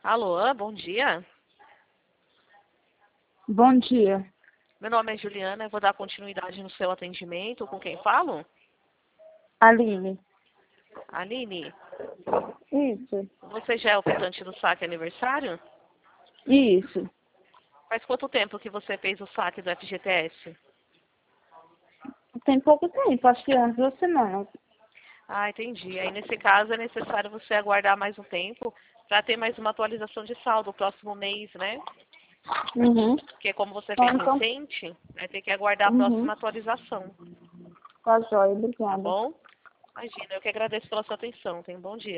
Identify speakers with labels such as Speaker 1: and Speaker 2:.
Speaker 1: Alô, bom dia.
Speaker 2: Bom dia.
Speaker 1: Meu nome é Juliana, eu vou dar continuidade no seu atendimento. Com quem falo?
Speaker 2: Aline.
Speaker 1: Aline,
Speaker 2: Isso.
Speaker 1: você já é o ofertante do saque aniversário?
Speaker 2: Isso.
Speaker 1: Faz quanto tempo que você fez o saque do FGTS?
Speaker 2: Tem pouco tempo, acho que umas 2 semanas.
Speaker 1: Ah, entendi. Aí, nesse caso, é necessário você aguardar mais um tempo para ter mais uma atualização de saldo o próximo mês, né?
Speaker 2: Uhum.
Speaker 1: Porque como você
Speaker 2: Tá,
Speaker 1: fez
Speaker 2: então.
Speaker 1: recente, vai ter que aguardar a
Speaker 2: Uhum.
Speaker 1: próxima atualização,
Speaker 2: Tá jóia,
Speaker 1: tá
Speaker 2: obrigada.
Speaker 1: bom? Imagina, eu que agradeço pela sua atenção. Tenha um bom dia.